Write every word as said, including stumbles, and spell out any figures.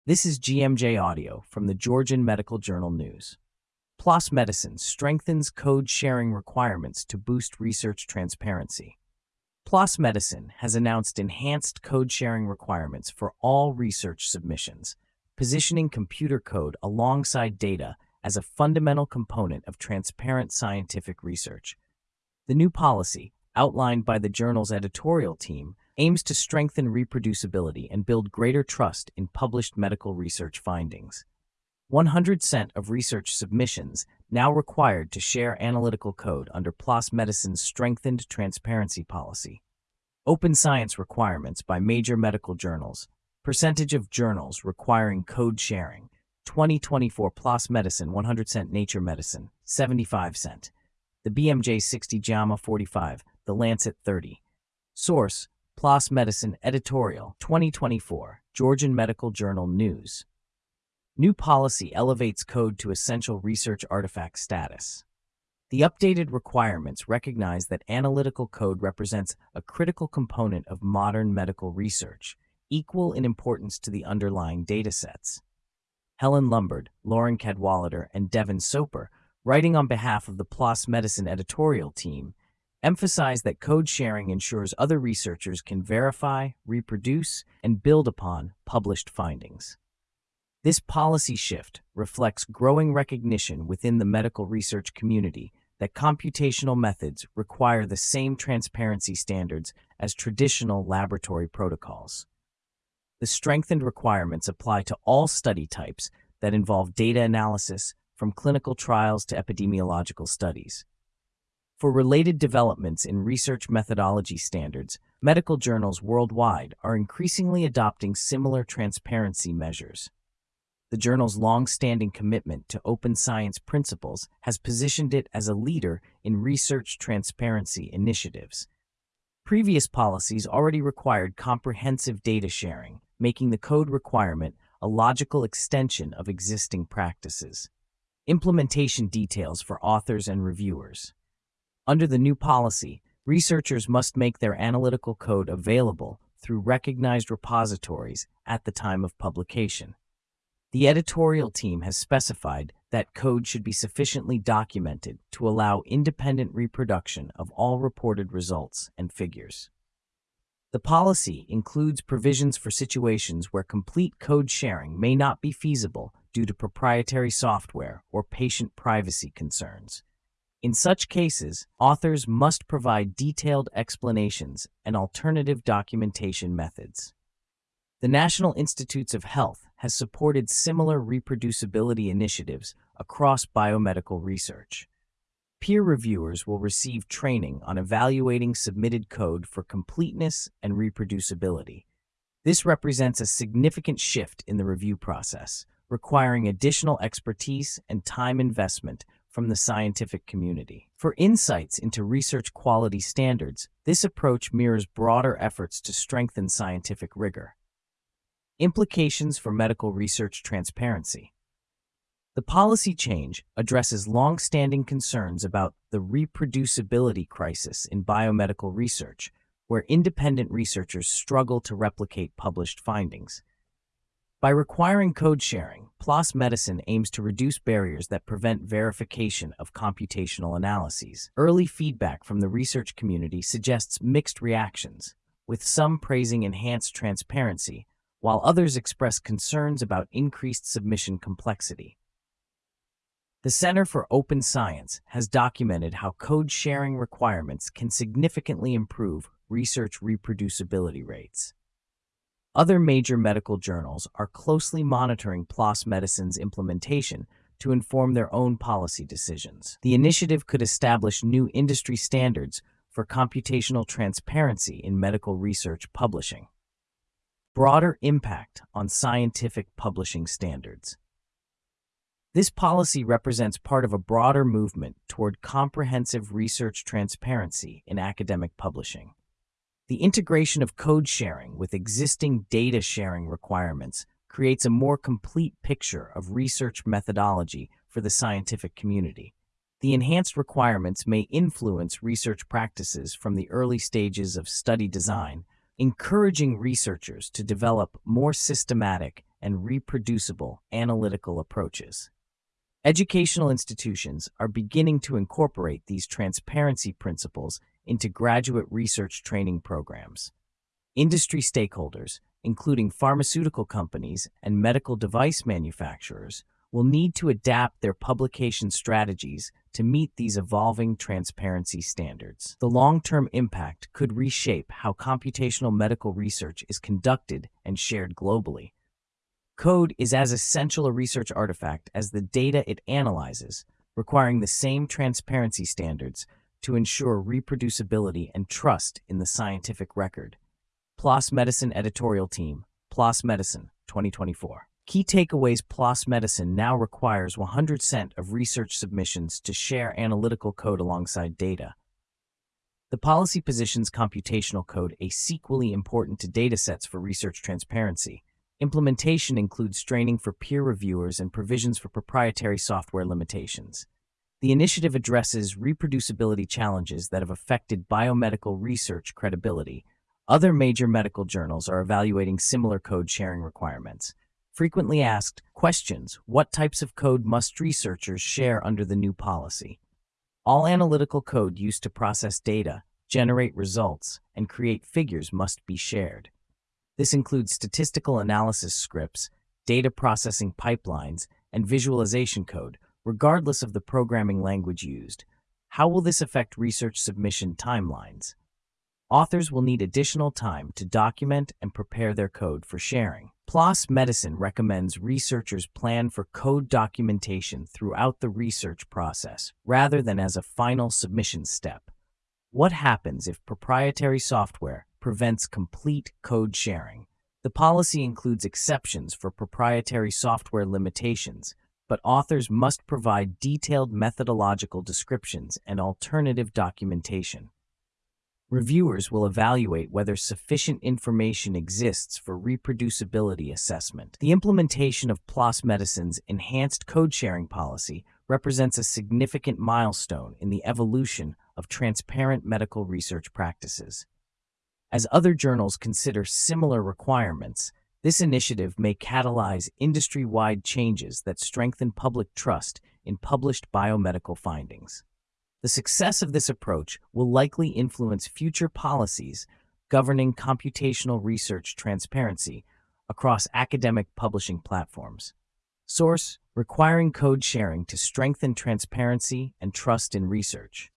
This is G M J Audio from the Georgian Medical Journal News. P L O S Medicine strengthens code sharing requirements to boost research transparency. P L O S Medicine has announced enhanced code sharing requirements for all research submissions, positioning computer code alongside data as a fundamental component of transparent scientific research. The new policy, outlined by the journal's editorial team, aims to strengthen reproducibility and build greater trust in published medical research findings. one hundred percent of research submissions now required to share analytical code under P L O S Medicine's strengthened transparency policy. Open science requirements by major medical journals. Percentage of journals requiring code sharing. twenty twenty-four P L O S Medicine one hundred percent Nature Medicine, seventy-five percent. The B M J sixty JAMA forty-five, The Lancet thirty. Source: P L O S Medicine Editorial, twenty twenty-four, Georgian Medical Journal News. New policy elevates code to essential research artifact status. The updated requirements recognize that analytical code represents a critical component of modern medical research, equal in importance to the underlying datasets. Helen Lombard, Lauren Cadwallader, and Devin Soper, writing on behalf of the P L O S Medicine editorial team, emphasize that code sharing ensures other researchers can verify, reproduce, and build upon published findings. This policy shift reflects growing recognition within the medical research community that computational methods require the same transparency standards as traditional laboratory protocols. The strengthened requirements apply to all study types that involve data analysis, from clinical trials to epidemiological studies. For related developments in research methodology standards, medical journals worldwide are increasingly adopting similar transparency measures. The journal's long-standing commitment to open science principles has positioned it as a leader in research transparency initiatives. Previous policies already required comprehensive data sharing, making the code requirement a logical extension of existing practices. Implementation details for authors and reviewers. Under the new policy, researchers must make their analytical code available through recognized repositories at the time of publication. The editorial team has specified that code should be sufficiently documented to allow independent reproduction of all reported results and figures. The policy includes provisions for situations where complete code sharing may not be feasible due to proprietary software or patient privacy concerns. In such cases, authors must provide detailed explanations and alternative documentation methods. The National Institutes of Health has supported similar reproducibility initiatives across biomedical research. Peer reviewers will receive training on evaluating submitted code for completeness and reproducibility. This represents a significant shift in the review process, requiring additional expertise and time investment from the scientific community. For insights into research quality standards, this approach mirrors broader efforts to strengthen scientific rigor. Implications for medical research transparency. The policy change addresses long-standing concerns about the reproducibility crisis in biomedical research, where independent researchers struggle to replicate published findings. By requiring code sharing, P L O S Medicine aims to reduce barriers that prevent verification of computational analyses. Early feedback from the research community suggests mixed reactions, with some praising enhanced transparency, while others express concerns about increased submission complexity. The Center for Open Science has documented how code sharing requirements can significantly improve research reproducibility rates. Other major medical journals are closely monitoring P L O S Medicine's implementation to inform their own policy decisions. The initiative could establish new industry standards for computational transparency in medical research publishing. Broader impact on scientific publishing standards. This policy represents part of a broader movement toward comprehensive research transparency in academic publishing. The integration of code sharing with existing data sharing requirements creates a more complete picture of research methodology for the scientific community. The enhanced requirements may influence research practices from the early stages of study design, encouraging researchers to develop more systematic and reproducible analytical approaches. Educational institutions are beginning to incorporate these transparency principles into graduate research training programs. Industry stakeholders, including pharmaceutical companies and medical device manufacturers, will need to adapt their publication strategies to meet these evolving transparency standards. The long-term impact could reshape how computational medical research is conducted and shared globally. Code is as essential a research artifact as the data it analyzes, requiring the same transparency standards to ensure reproducibility and trust in the scientific record. PLOS Medicine Editorial Team, PLOS Medicine, twenty twenty-four. Key takeaways: PLOS Medicine now requires one hundred percent of research submissions to share analytical code alongside data. The policy positions computational code as equally important to datasets for research transparency. Implementation includes training for peer reviewers and provisions for proprietary software limitations. The initiative addresses reproducibility challenges that have affected biomedical research credibility. Other major medical journals are evaluating similar code sharing requirements. Frequently asked questions: what types of code must researchers share under the new policy? All analytical code used to process data, generate results, and create figures must be shared. This includes statistical analysis scripts, data processing pipelines, and visualization code, regardless of the programming language used. How will this affect research submission timelines? Authors will need additional time to document and prepare their code for sharing. PLOS Medicine recommends researchers plan for code documentation throughout the research process, rather than as a final submission step. What happens if proprietary software prevents complete code sharing? The policy includes exceptions for proprietary software limitations, but authors must provide detailed methodological descriptions and alternative documentation. Reviewers will evaluate whether sufficient information exists for reproducibility assessment. The implementation of PLOS Medicine's enhanced code sharing policy represents a significant milestone in the evolution of transparent medical research practices. As other journals consider similar requirements, this initiative may catalyze industry-wide changes that strengthen public trust in published biomedical findings. The success of this approach will likely influence future policies governing computational research transparency across academic publishing platforms. Source: requiring code sharing to strengthen transparency and trust in research.